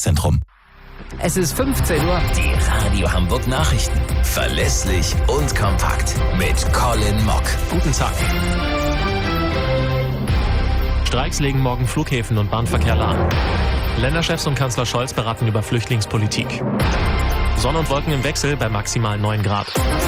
Verkehrszentrum. Es ist 15 Uhr. Die Radio Hamburg Nachrichten. Verlässlich und kompakt. Mit Colin Mock. Guten Tag. Streiks legen morgen Flughäfen und Bahnverkehr lahm. Länderchefs und Kanzler Scholz beraten über Flüchtlingspolitik. Sonne und Wolken im Wechsel bei maximal 9 Grad.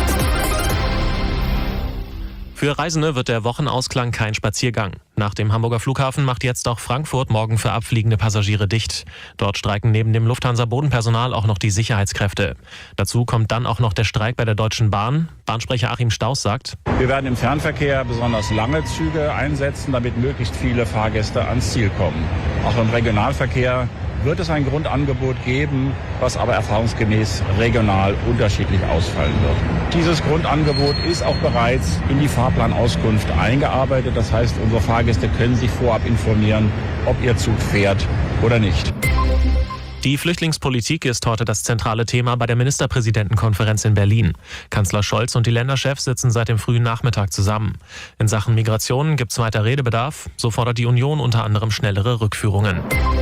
Für Reisende wird der Wochenausklang kein Spaziergang. Nach dem Hamburger Flughafen macht jetzt auch Frankfurt morgen für abfliegende Passagiere dicht. Dort streiken neben dem Lufthansa-Bodenpersonal auch noch die Sicherheitskräfte. Dazu kommt dann auch noch der Streik bei der Deutschen Bahn. Bahnsprecher Achim Stauß sagt: Wir werden im Fernverkehr besonders lange Züge einsetzen, damit möglichst viele Fahrgäste ans Ziel kommen. Auch im Regionalverkehr wird es ein Grundangebot geben, was aber erfahrungsgemäß regional unterschiedlich ausfallen wird. Dieses Grundangebot ist auch bereits in die Fahrplanauskunft eingearbeitet. Das heißt, unsere Fahrgäste können sich vorab informieren, ob ihr Zug fährt oder nicht. Die Flüchtlingspolitik ist heute das zentrale Thema bei der Ministerpräsidentenkonferenz in Berlin. Kanzler Scholz und die Länderchefs sitzen seit dem frühen Nachmittag zusammen. In Sachen Migration gibt es weiter Redebedarf. So fordert die Union unter anderem schnellere Rückführungen.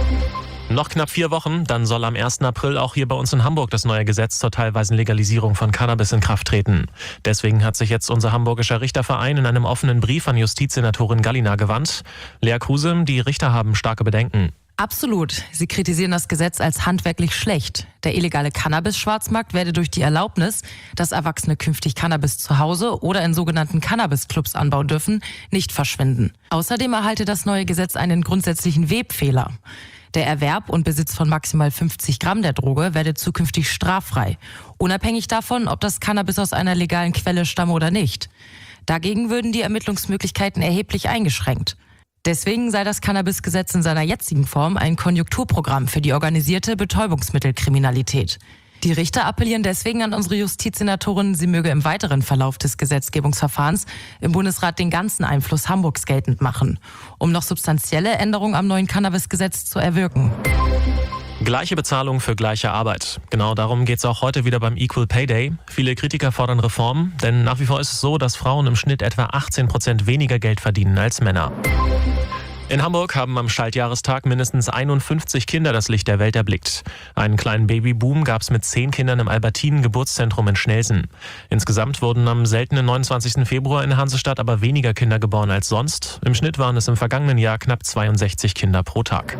Noch knapp 4 Wochen, dann soll am 1. April auch hier bei uns in Hamburg das neue Gesetz zur teilweisen Legalisierung von Cannabis in Kraft treten. Deswegen hat sich jetzt unser hamburgischer Richterverein in einem offenen Brief an Justizsenatorin Gallina gewandt. Lea Kruse, die Richter haben starke Bedenken. Absolut. Sie kritisieren das Gesetz als handwerklich schlecht. Der illegale Cannabis-Schwarzmarkt werde durch die Erlaubnis, dass Erwachsene künftig Cannabis zu Hause oder in sogenannten Cannabis-Clubs anbauen dürfen, nicht verschwinden. Außerdem erhalte das neue Gesetz einen grundsätzlichen Webfehler. Der Erwerb und Besitz von maximal 50 Gramm der Droge werde zukünftig straffrei, unabhängig davon, ob das Cannabis aus einer legalen Quelle stamme oder nicht. Dagegen würden die Ermittlungsmöglichkeiten erheblich eingeschränkt. Deswegen sei das Cannabisgesetz in seiner jetzigen Form ein Konjunkturprogramm für die organisierte Betäubungsmittelkriminalität. Die Richter appellieren deswegen an unsere Justizsenatorin, sie möge im weiteren Verlauf des Gesetzgebungsverfahrens im Bundesrat den ganzen Einfluss Hamburgs geltend machen, um noch substanzielle Änderungen am neuen Cannabisgesetz zu erwirken. Gleiche Bezahlung für gleiche Arbeit. Genau darum geht es auch heute wieder beim Equal Pay Day. Viele Kritiker fordern Reformen, denn nach wie vor ist es so, dass Frauen im Schnitt etwa 18% weniger Geld verdienen als Männer. In Hamburg haben am Schaltjahrestag mindestens 51 Kinder das Licht der Welt erblickt. Einen kleinen Babyboom gab es mit 10 Kindern im Albertinen-Geburtszentrum in Schnelsen. Insgesamt wurden am seltenen 29. Februar in der Hansestadt aber weniger Kinder geboren als sonst. Im Schnitt waren es im vergangenen Jahr knapp 62 Kinder pro Tag.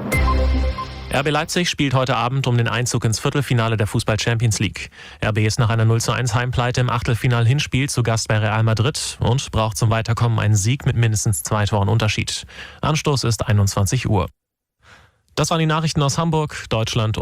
RB Leipzig spielt heute Abend um den Einzug ins Viertelfinale der Fußball-Champions League. RB ist nach einer 0:1 Heimpleite im Achtelfinal-Hinspiel zu Gast bei Real Madrid und braucht zum Weiterkommen einen Sieg mit mindestens 2 Toren Unterschied. Anstoß ist 21 Uhr. Das waren die Nachrichten aus Hamburg, Deutschland und